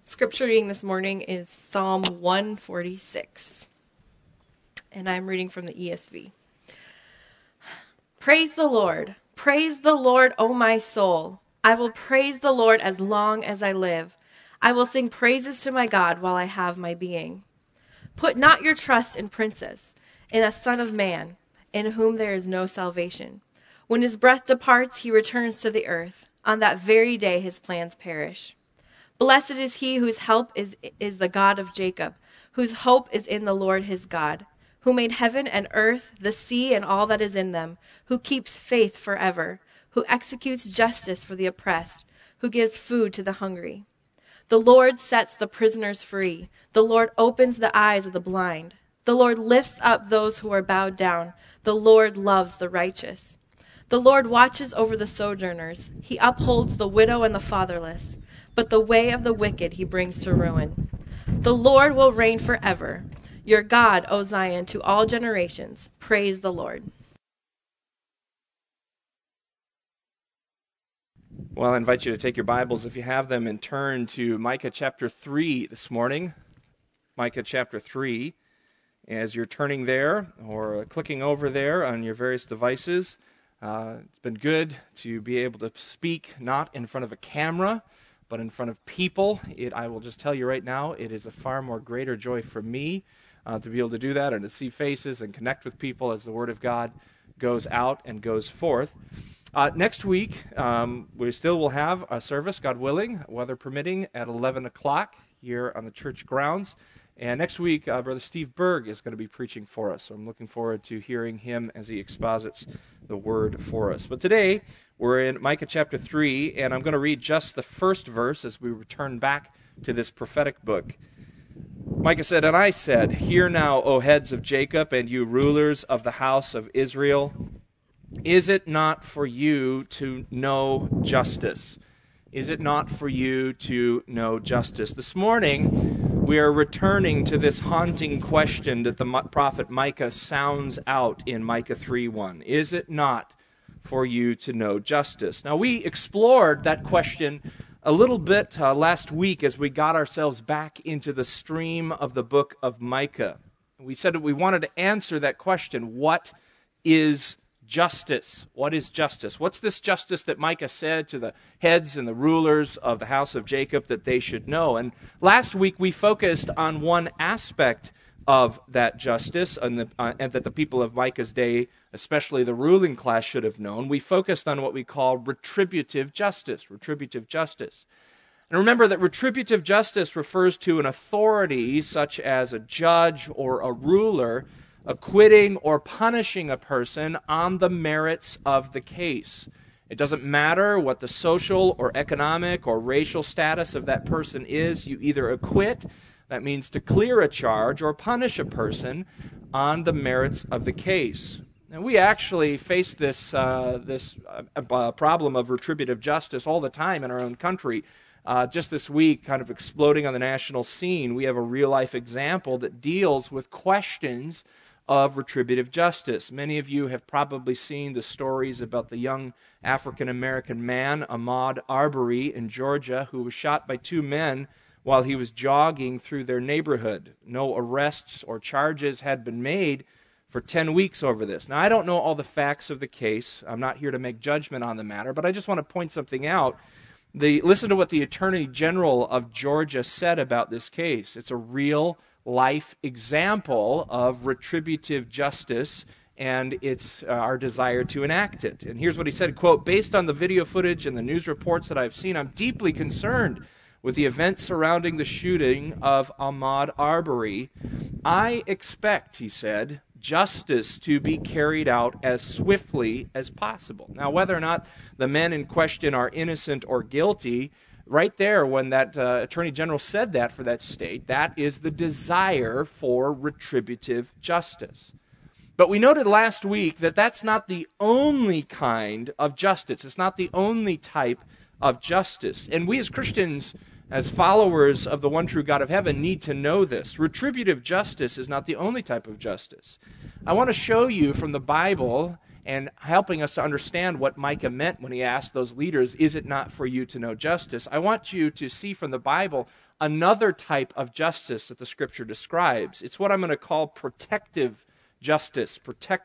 Scripture reading this morning is Psalm 146, and I'm reading from the ESV. Praise the Lord, O my soul. I will praise the Lord as long as I live. I will sing praises to my God while I have my being. Put not your trust in princes, in a son of man, in whom there is no salvation. When his breath departs, he returns to the earth. On that very day his plans perish. Blessed is he whose help is the God of Jacob, whose hope is in the Lord his God, who made heaven and earth, the sea and all that is in them, who keeps faith forever, who executes justice for the oppressed, who gives food to the hungry. The Lord sets the prisoners free. The Lord opens the eyes of the blind. The Lord lifts up those who are bowed down. The Lord loves the righteous. The Lord watches over the sojourners. He upholds the widow and the fatherless. But the way of the wicked he brings to ruin. The Lord will reign forever. Your God, O Zion, to all generations. Praise the Lord. Well, I invite you to take your Bibles, if you have them, and turn to Micah chapter 3 this morning. Micah chapter 3. As you're turning there or clicking over there on your various devices, it's been good to be able to speak not in front of a camera, but in front of people. I will just tell you right now, it is a far more greater joy for me to be able to do that and to see faces and connect with people as the Word of God goes out and goes forth. Next week, we still will have a service, God willing, weather permitting, at 11 o'clock here on the church grounds. And next week, Brother Steve Berg is going to be preaching for us. So I'm looking forward to hearing him as he exposits the Word for us. But today, we're in Micah chapter 3, and I'm going to read just the first verse as we return back to this prophetic book. Micah said, "And I said, Hear now, O heads of Jacob, and you rulers of the house of Israel. Is it not for you to know justice? Is it not for you to know justice?" This morning, we are returning to this haunting question that the prophet Micah sounds out in Micah 3:1. Is it not for you to know justice? Now, we explored that question a little bit last week as we got ourselves back into the stream of the book of Micah. We said that we wanted to answer that question. What is justice? What is justice? What's this justice that Micah said to the heads and the rulers of the house of Jacob that they should know? And last week we focused on one aspect of that justice and that the people of Micah's day, especially the ruling class, should have known. We focused on what we call retributive justice. Retributive justice. And remember that retributive justice refers to an authority such as a judge or a ruler acquitting or punishing a person on the merits of the case. It doesn't matter what the social or economic or racial status of that person is. You either acquit, that means to clear a charge, or punish a person on the merits of the case. And we actually face this problem of retributive justice all the time in our own country. Just this week, kind of exploding on the national scene, we have a real-life example that deals with questions of retributive justice. Many of you have probably seen the stories about the young African-American man, Ahmaud Arbery, in Georgia, who was shot by two men while he was jogging through their neighborhood. No arrests or charges had been made for 10 weeks over this. Now, I don't know all the facts of the case. I'm not here to make judgment on the matter, but I just want to point something out. Listen to what the Attorney General of Georgia said about this case. It's a real life example of retributive justice, and it's our desire to enact it. And here's what he said, quote, "Based on the video footage and the news reports that I've seen, I'm deeply concerned with the events surrounding the shooting of Ahmaud Arbery. I expect," he said, "justice to be carried out as swiftly as possible." Now, whether or not the men in question are innocent or guilty, right there, when that Attorney General said that for that state, that is the desire for retributive justice. But we noted last week that that's not the only kind of justice. It's not the only type of justice. And we as Christians, as followers of the one true God of heaven, need to know this. Retributive justice is not the only type of justice. I want to show you from the Bible and helping us to understand what Micah meant when he asked those leaders, is it not for you to know justice? I want you to see from the Bible another type of justice that the Scripture describes. It's what I'm going to call protective justice.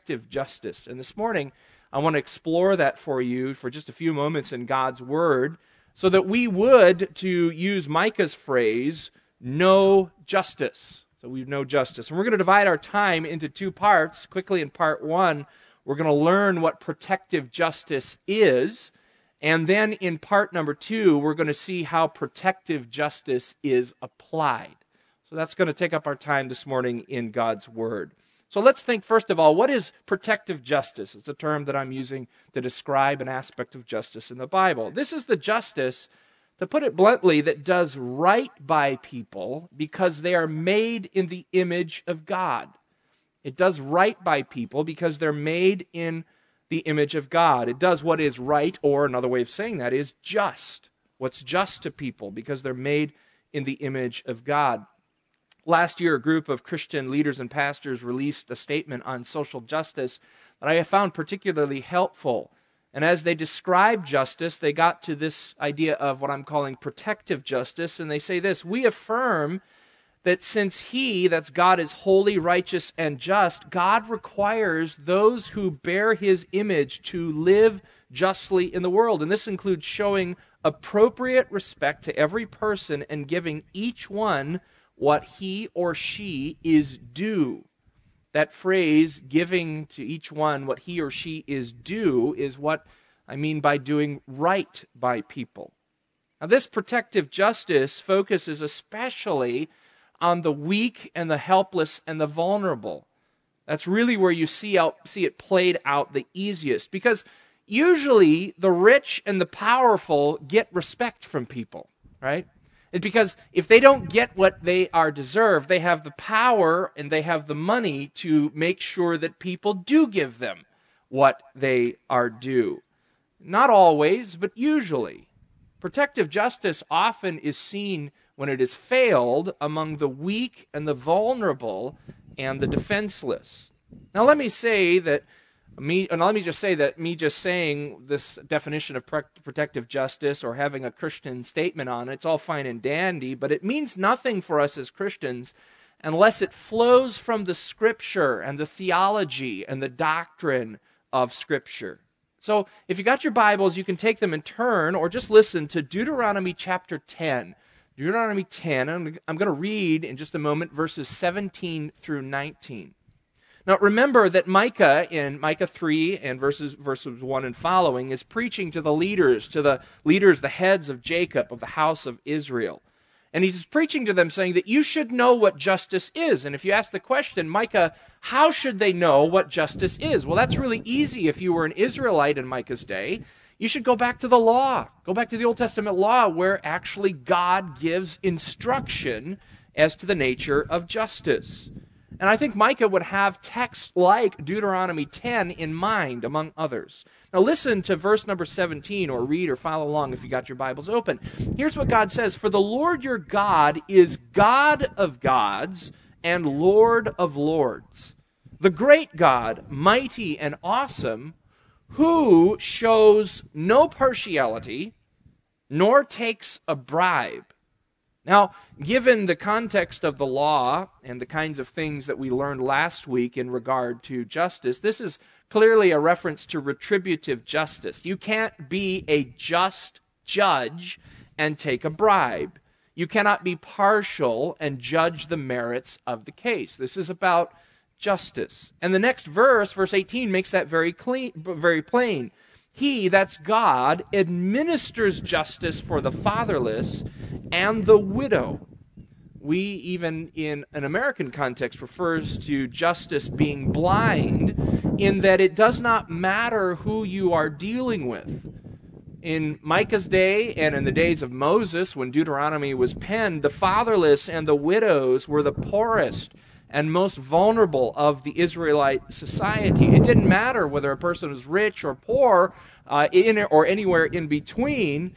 And this morning, I want to explore that for you for just a few moments in God's Word, so that we would, to use Micah's phrase, know justice. So we know justice. And we're going to divide our time into two parts. Quickly, in part one, we're going to learn what protective justice is. And then in part number two, we're going to see how protective justice is applied. So that's going to take up our time this morning in God's Word. So let's think, first of all, what is protective justice? It's a term that I'm using to describe an aspect of justice in the Bible. This is the justice, to put it bluntly, that does right by people because they are made in the image of God. It does right by people because they're made in the image of God. It does what is right, or another way of saying that is just. What's just to people because they're made in the image of God. Last year, a group of Christian leaders and pastors released a statement on social justice that I have found particularly helpful. And as they described justice, they got to this idea of what I'm calling protective justice, and they say this: we affirm that since He, that's God, is holy, righteous, and just, God requires those who bear His image to live justly in the world. And this includes showing appropriate respect to every person and giving each one what he or she is due. That phrase, giving to each one what he or she is due, is what I mean by doing right by people. Now, this protective justice focuses especially on the weak and the helpless and the vulnerable. That's really where you see it played out the easiest, because usually the rich and the powerful get respect from people, right? It's because if they don't get what they are deserved, they have the power and they have the money to make sure that people do give them what they are due. Not always, but usually. Protective justice often is seen when it has failed among the weak and the vulnerable and the defenseless. Now let me just say that me just saying this definition of protective justice or having a Christian statement on it, it's all fine and dandy, but it means nothing for us as Christians unless it flows from the Scripture and the theology and the doctrine of Scripture. So if you got your Bibles, you can take them in turn or just listen to Deuteronomy chapter 10. Deuteronomy 10, I'm going to read in just a moment verses 17 through 19. Now remember that Micah, in Micah 3 and verses 1 and following, is preaching to the leaders, the heads of Jacob, of the house of Israel. And he's preaching to them saying that you should know what justice is. And if you ask the question, Micah, how should they know what justice is? Well, that's really easy. If you were an Israelite in Micah's day, you should go back to the law. Go back to the Old Testament law where actually God gives instruction as to the nature of justice. And I think Micah would have texts like Deuteronomy 10 in mind, among others. Now listen to verse number 17, or read or follow along if you got your Bibles open. Here's what God says: "For the Lord your God is God of gods and Lord of lords, the great God, mighty and awesome, who shows no partiality, nor takes a bribe." Now, given the context of the law and the kinds of things that we learned last week in regard to justice, this is clearly a reference to retributive justice. You can't be a just judge and take a bribe. You cannot be partial and judge the merits of the case. This is about justice. And the next verse, verse 18, makes that very plain. He, that's God, administers justice for the fatherless and the widow. We, even in an American context, refers to justice being blind, in that it does not matter who you are dealing with. In Micah's day and in the days of Moses, when Deuteronomy was penned, the fatherless and the widows were the poorest and most vulnerable of the Israelite society. It didn't matter whether a person was rich or poor, or anywhere in between.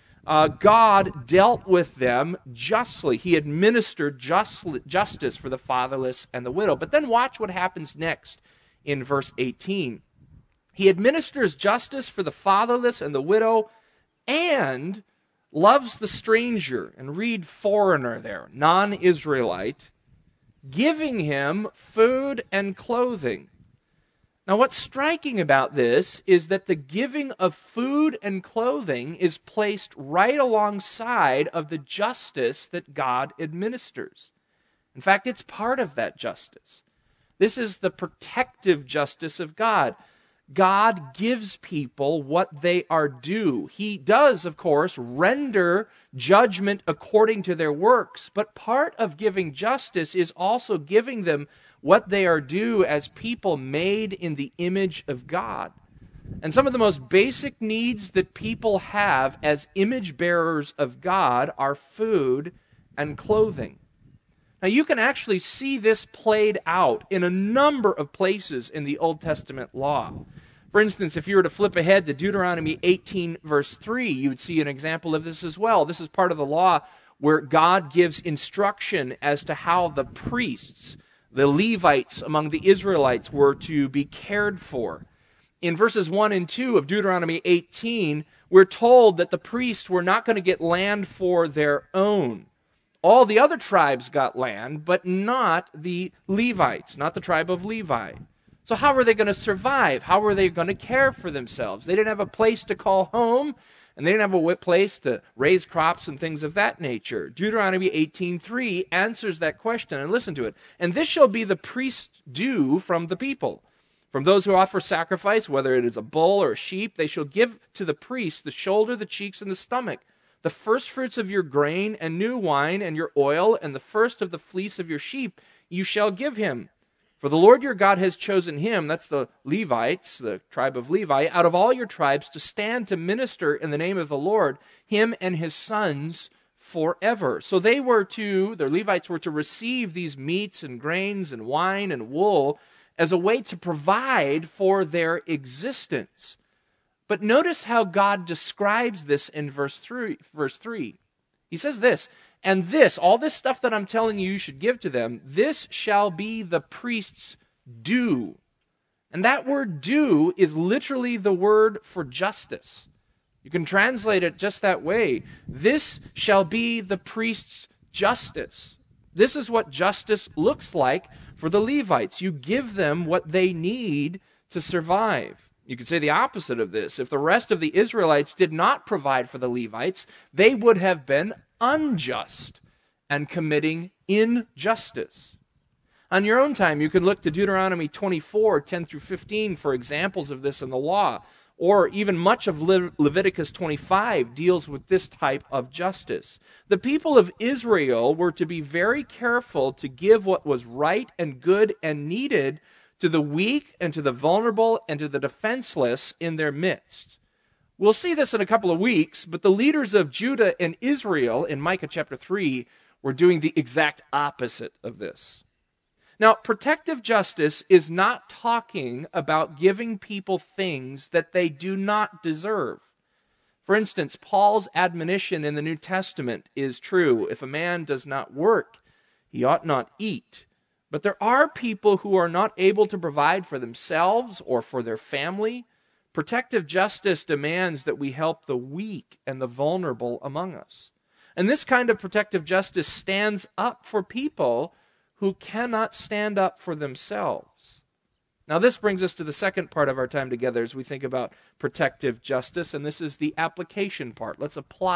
God dealt with them justly. He administered justice for the fatherless and the widow. But then watch what happens next in verse 18. He administers justice for the fatherless and the widow and loves the stranger, and read foreigner there, non-Israelite, giving him food and clothing. Now, what's striking about this is that the giving of food and clothing is placed right alongside of the justice that God administers. In fact, it's part of that justice. This is the protective justice of God. God gives people what they are due. He does, of course, render judgment according to their works, but part of giving justice is also giving them what they are due as people made in the image of God. And some of the most basic needs that people have as image bearers of God are food and clothing. Now, you can actually see this played out in a number of places in the Old Testament law. For instance, if you were to flip ahead to Deuteronomy 18, verse 3, you would see an example of this as well. This is part of the law where God gives instruction as to how the priests, the Levites among the Israelites, were to be cared for. In verses 1 and 2 of Deuteronomy 18, we're told that the priests were not going to get land for their own. All the other tribes got land, but not the Levites, not the tribe of Levi. So how were they going to survive? How were they going to care for themselves? They didn't have a place to call home, and they didn't have a place to raise crops and things of that nature. Deuteronomy 18:3 answers that question, and listen to it. And this shall be the priest's due from the people. From those who offer sacrifice, whether it is a bull or a sheep, they shall give to the priest the shoulder, the cheeks, and the stomach, the first fruits of your grain and new wine and your oil, and the first of the fleece of your sheep you shall give him. For the Lord your God has chosen him, that's the Levites, the tribe of Levi, out of all your tribes to stand to minister in the name of the Lord, him and his sons forever. So their Levites were to receive these meats and grains and wine and wool as a way to provide for their existence. But notice how God describes this in verse 3. He says this, and this, all this stuff that I'm telling you should give to them, this shall be the priest's due. And that word due is literally the word for justice. You can translate it just that way. This shall be the priest's justice. This is what justice looks like for the Levites. You give them what they need to survive. You could say the opposite of this. If the rest of the Israelites did not provide for the Levites, they would have been unjust and committing injustice. On your own time, you can look to Deuteronomy 24, 10 through 15 for examples of this in the law, or even much of Leviticus 25 deals with this type of justice. The people of Israel were to be very careful to give what was right and good and needed to the weak and to the vulnerable and to the defenseless in their midst. We'll see this in a couple of weeks, but the leaders of Judah and Israel in Micah chapter 3 were doing the exact opposite of this. Now, protective justice is not talking about giving people things that they do not deserve. For instance, Paul's admonition in the New Testament is true. If a man does not work, he ought not eat. But there are people who are not able to provide for themselves or for their family. Protective justice demands that we help the weak and the vulnerable among us. And this kind of protective justice stands up for people who cannot stand up for themselves. Now, this brings us to the second part of our time together as we think about protective justice, and this is the application part. Let's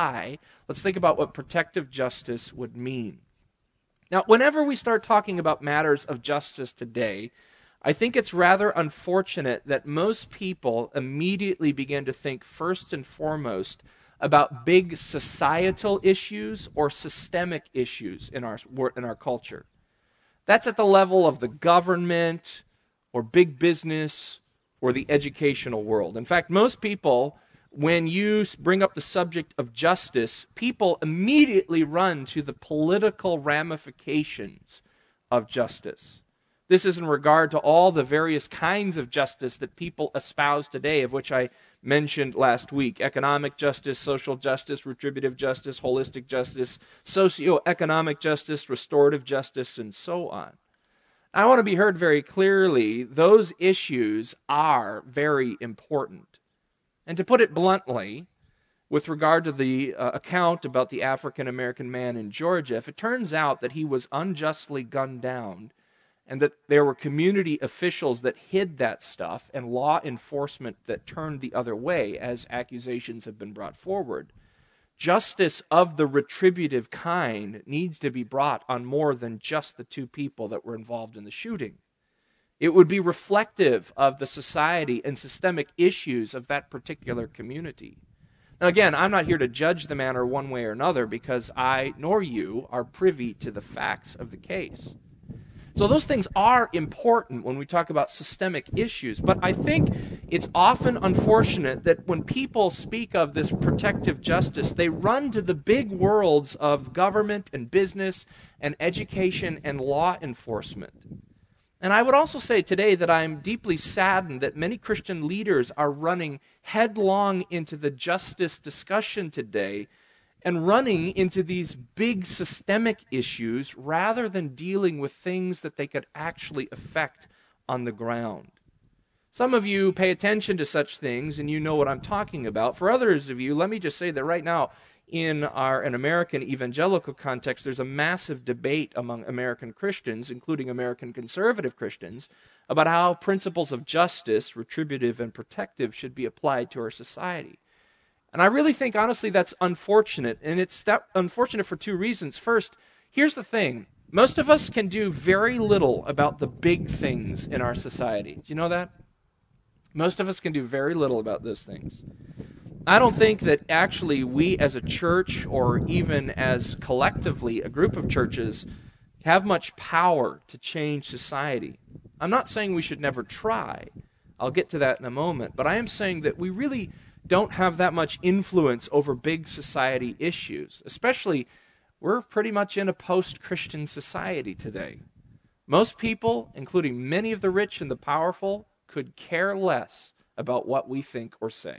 think about what protective justice would mean. Now, whenever we start talking about matters of justice today, I think it's rather unfortunate that most people immediately begin to think first and foremost about big societal issues or systemic issues in our culture. That's at the level of the government or big business or the educational world. In fact, most people, when you bring up the subject of justice, people immediately run to the political ramifications of justice. This is in regard to all the various kinds of justice that people espouse today, of which I mentioned last week. Economic justice, social justice, retributive justice, holistic justice, socioeconomic justice, restorative justice, and so on. I want to be heard very clearly. Those issues are very important. And to put it bluntly, with regard to the account about the African-American man in Georgia, if it turns out that he was unjustly gunned down and that there were community officials that hid that stuff and law enforcement that turned the other way as accusations have been brought forward, justice of the retributive kind needs to be brought on more than just the two people that were involved in the shooting. It would be reflective of the society and systemic issues of that particular community. Now again, I'm not here to judge the matter one way or another because I nor you are privy to the facts of the case. So those things are important when we talk about systemic issues, but I think it's often unfortunate that when people speak of this protective justice, they run to the big worlds of government and business and education and law enforcement. And I would also say today that I'm deeply saddened that many Christian leaders are running headlong into the justice discussion today and running into these big systemic issues rather than dealing with things that they could actually affect on the ground. Some of you pay attention to such things and you know what I'm talking about. For others of you, let me just say that right now in an American evangelical context, there's a massive debate among American Christians, including American conservative Christians, about how principles of justice, retributive and protective, should be applied to our society. And I really think, honestly, that's unfortunate. And it's unfortunate for two reasons. First, here's the thing. Most of us can do very little about the big things in our society. Do you know that? Most of us can do very little about those things. I don't think that actually we as a church or even as collectively a group of churches have much power to change society. I'm not saying we should never try. I'll get to that in a moment. But I am saying that we really don't have that much influence over big society issues. Especially, we're pretty much in a post-Christian society today. Most people, including many of the rich and the powerful, could care less about what we think or say.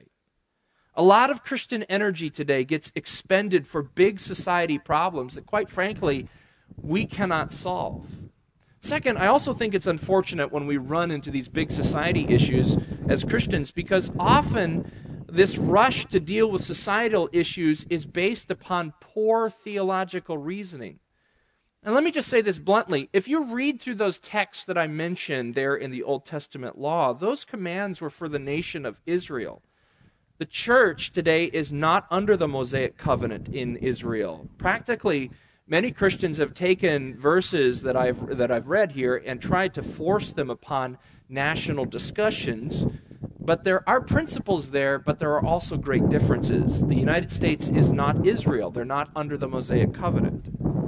A lot of Christian energy today gets expended for big society problems that, quite frankly, we cannot solve. Second, I also think it's unfortunate when we run into these big society issues as Christians because often this rush to deal with societal issues is based upon poor theological reasoning. And let me just say this bluntly. If you read through those texts that I mentioned there in the Old Testament law, those commands were for the nation of Israel. The church today is not under the Mosaic covenant in Israel. Practically, many Christians have taken verses that I've read here and tried to force them upon national discussions. But there are principles there, but there are also great differences. The United States is not Israel. They're not under the Mosaic covenant.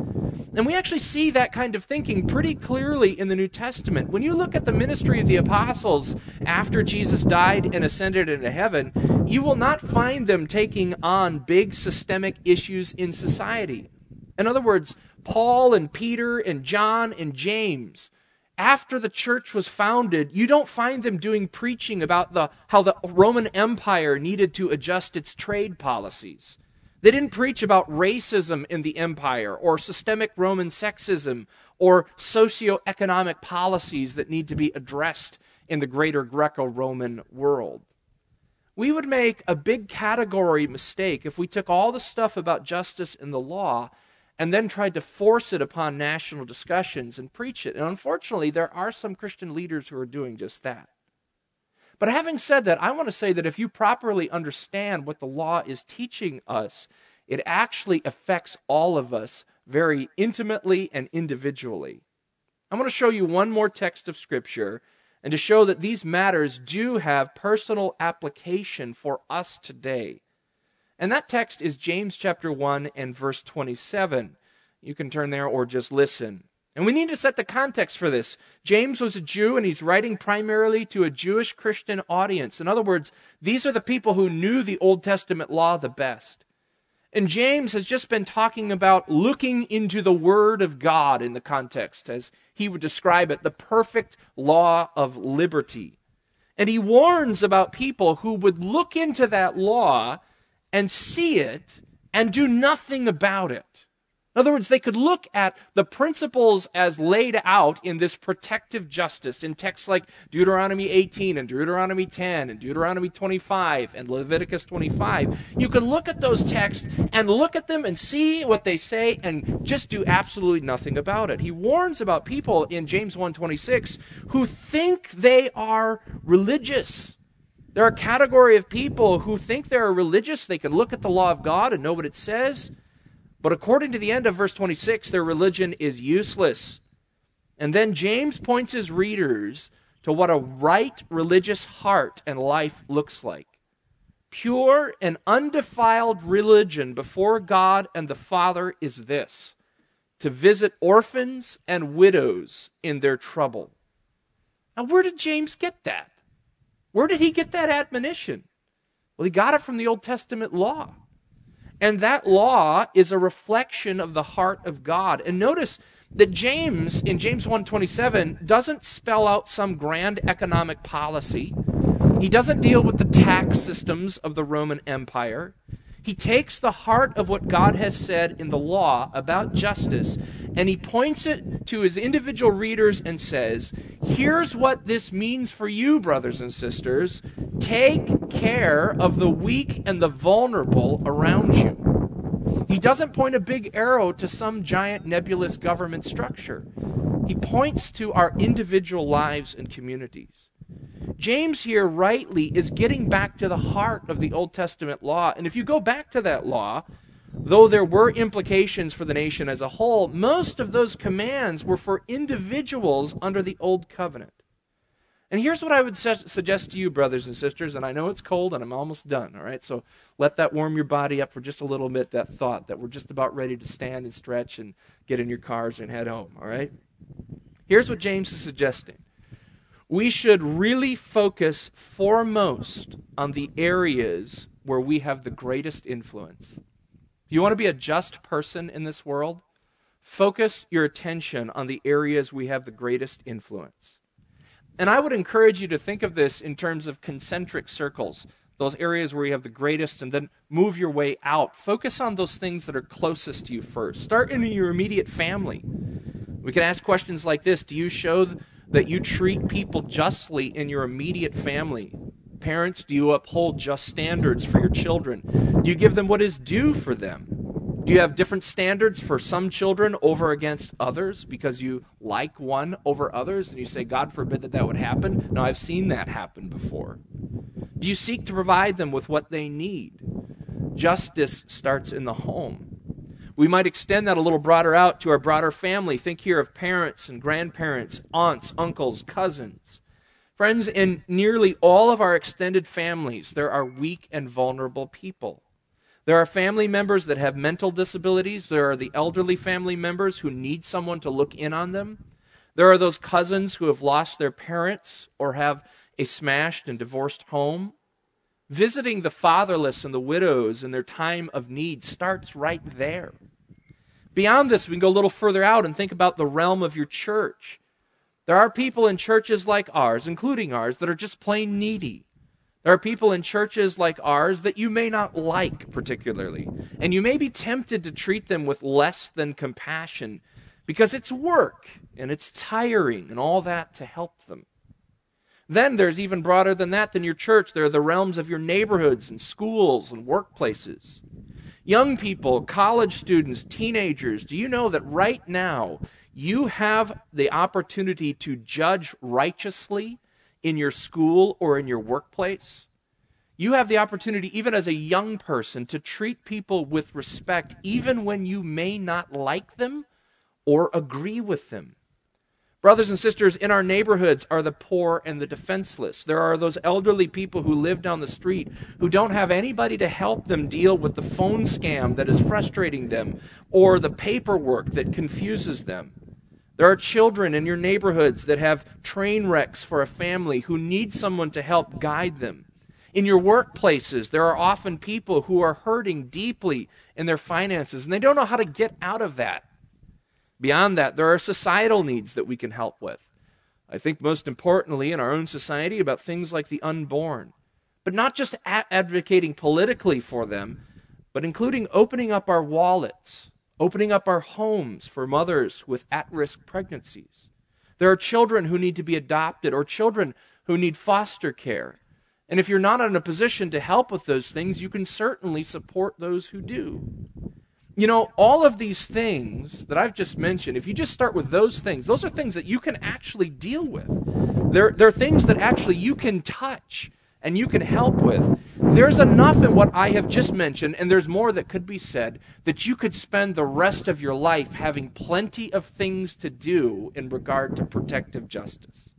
And we actually see that kind of thinking pretty clearly in the New Testament. When you look at the ministry of the apostles after Jesus died and ascended into heaven, you will not find them taking on big systemic issues in society. In other words, Paul and Peter and John and James, after the church was founded, you don't find them doing preaching about how the Roman Empire needed to adjust its trade policies. They didn't preach about racism in the empire or systemic Roman sexism or socioeconomic policies that need to be addressed in the greater Greco-Roman world. We would make a big category mistake if we took all the stuff about justice in the law and then tried to force it upon national discussions and preach it. And unfortunately, there are some Christian leaders who are doing just that. But having said that, I want to say that if you properly understand what the law is teaching us, it actually affects all of us very intimately and individually. I want to show you one more text of Scripture and to show that these matters do have personal application for us today. And that text is James chapter 1 and verse 27. You can turn there or just listen. And we need to set the context for this. James was a Jew, and he's writing primarily to a Jewish Christian audience. In other words, these are the people who knew the Old Testament law the best. And James has just been talking about looking into the Word of God in the context, as he would describe it, the perfect law of liberty. And he warns about people who would look into that law and see it and do nothing about it. In other words, they could look at the principles as laid out in this protective justice in texts like Deuteronomy 18 and Deuteronomy 10 and Deuteronomy 25 and Leviticus 25. You can look at those texts and look at them and see what they say and just do absolutely nothing about it. He warns about people in James 1:26 who think they are religious. They're a category of people who think they're religious. They can look at the law of God and know what it says. But according to the end of verse 26, their religion is useless. And then James points his readers to what a right religious heart and life looks like. Pure and undefiled religion before God and the Father is this: to visit orphans and widows in their trouble. Now, where did James get that? Where did he get that admonition? Well, he got it from the Old Testament law. And that law is a reflection of the heart of God. And notice that James, in James 1:27, doesn't spell out some grand economic policy. He doesn't deal with the tax systems of the Roman Empire. He takes the heart of what God has said in the law about justice, and he points it to his individual readers and says, here's what this means for you, brothers and sisters. Take care of the weak and the vulnerable around you. He doesn't point a big arrow to some giant nebulous government structure. He points to our individual lives and communities. James here rightly is getting back to the heart of the Old Testament law. And if you go back to that law, though there were implications for the nation as a whole, most of those commands were for individuals under the Old Covenant. And here's what I would suggest to you, brothers and sisters, and I know it's cold and I'm almost done, all right? So let that warm your body up for just a little bit, that thought that we're just about ready to stand and stretch and get in your cars and head home, all right? Here's what James is suggesting. We should really focus foremost on the areas where we have the greatest influence. If you want to be a just person in this world, focus your attention on the areas we have the greatest influence. And I would encourage you to think of this in terms of concentric circles, those areas where you have the greatest, and then move your way out. Focus on those things that are closest to you first. Start in your immediate family. We can ask questions like this. Do you show that you treat people justly in your immediate family? Parents, do you uphold just standards for your children? Do you give them what is due for them? Do you have different standards for some children over against others because you like one over others and you say, God forbid that would happen? No, I've seen that happen before. Do you seek to provide them with what they need? Justice starts in the home. We might extend that a little broader out to our broader family. Think here of parents and grandparents, aunts, uncles, cousins. Friends, in nearly all of our extended families, there are weak and vulnerable people. There are family members that have mental disabilities. There are the elderly family members who need someone to look in on them. There are those cousins who have lost their parents or have a smashed and divorced home. Visiting the fatherless and the widows in their time of need starts right there. Beyond this, we can go a little further out and think about the realm of your church. There are people in churches like ours, including ours, that are just plain needy. There are people in churches like ours that you may not like particularly, and you may be tempted to treat them with less than compassion because it's work and it's tiring and all that to help them. Then there's even broader than that than your church. There are the realms of your neighborhoods and schools and workplaces. Young people, college students, teenagers, do you know that right now you have the opportunity to judge righteously in your school or in your workplace? You have the opportunity, even as a young person, to treat people with respect, even when you may not like them or agree with them. Brothers and sisters, in our neighborhoods are the poor and the defenseless. There are those elderly people who live down the street who don't have anybody to help them deal with the phone scam that is frustrating them or the paperwork that confuses them. There are children in your neighborhoods that have train wrecks for a family who need someone to help guide them. In your workplaces, there are often people who are hurting deeply in their finances, and they don't know how to get out of that. Beyond that, there are societal needs that we can help with. I think most importantly in our own society about things like the unborn. But not just advocating politically for them, but including opening up our wallets, opening up our homes for mothers with at-risk pregnancies. There are children who need to be adopted or children who need foster care. And if you're not in a position to help with those things, you can certainly support those who do. You know, all of these things that I've just mentioned, if you just start with those are things that you can actually deal with. They're things that actually you can touch and you can help with. There's enough in what I have just mentioned, and there's more that could be said, that you could spend the rest of your life having plenty of things to do in regard to protective justice.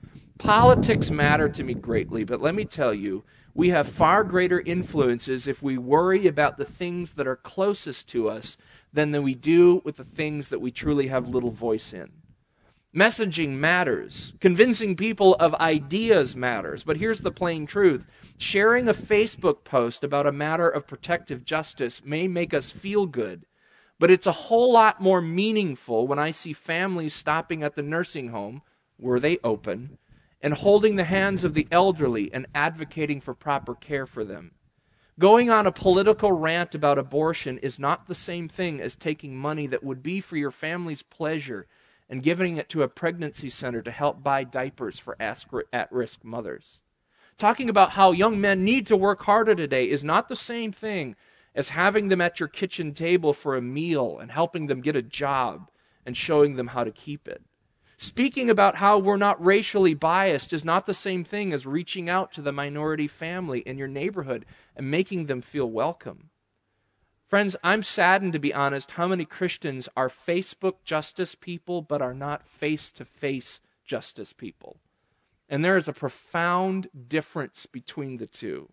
Politics matter to me greatly, but let me tell you, we have far greater influences if we worry about the things that are closest to us than we do with the things that we truly have little voice in. Messaging matters. Convincing people of ideas matters. But here's the plain truth. Sharing a Facebook post about a matter of protective justice may make us feel good, but it's a whole lot more meaningful when I see families stopping at the nursing home, were they open, and holding the hands of the elderly and advocating for proper care for them. Going on a political rant about abortion is not the same thing as taking money that would be for your family's pleasure and giving it to a pregnancy center to help buy diapers for at-risk mothers. Talking about how young men need to work harder today is not the same thing as having them at your kitchen table for a meal and helping them get a job and showing them how to keep it. Speaking about how we're not racially biased is not the same thing as reaching out to the minority family in your neighborhood and making them feel welcome. Friends, I'm saddened, to be honest, how many Christians are Facebook justice people but are not face-to-face justice people. And there is a profound difference between the two.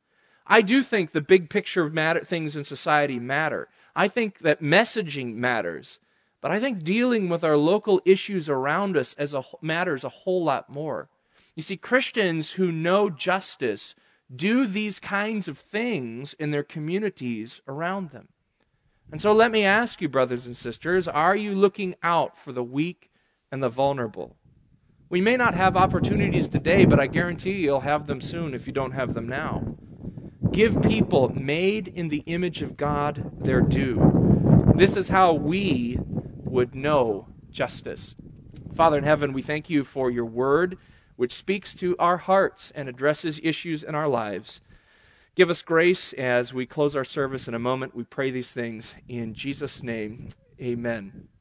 I do think the big picture of things in society matter. I think that messaging matters. But I think dealing with our local issues around us matters a whole lot more. You see, Christians who know justice do these kinds of things in their communities around them. And so let me ask you, brothers and sisters, are you looking out for the weak and the vulnerable? We may not have opportunities today, but I guarantee you'll have them soon if you don't have them now. Give people made in the image of God their due. This is how we would know justice. Father in heaven, we thank you for your word, which speaks to our hearts and addresses issues in our lives. Give us grace as we close our service in a moment. We pray these things in Jesus' name. Amen.